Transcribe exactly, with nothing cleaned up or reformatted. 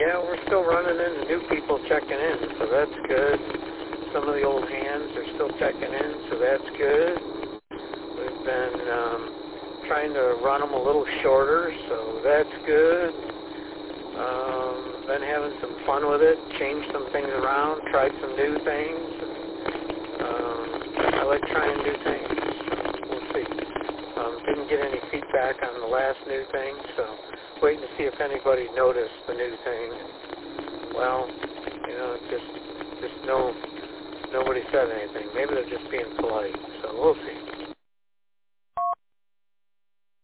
Yeah, we're still running into new people checking in, so that's good. Some of the old hands are still checking in, so that's good. We've been um, trying to run them a little shorter, so that's good. Um, been having some fun with it, changed some things around, tried some new things. Um, I like trying new things. We'll see. Um, didn't get any feedback on the last new thing, so waiting to see if anybody noticed the new thing. Well, you know, just just no, nobody said anything. Maybe they're just being polite, so we'll see.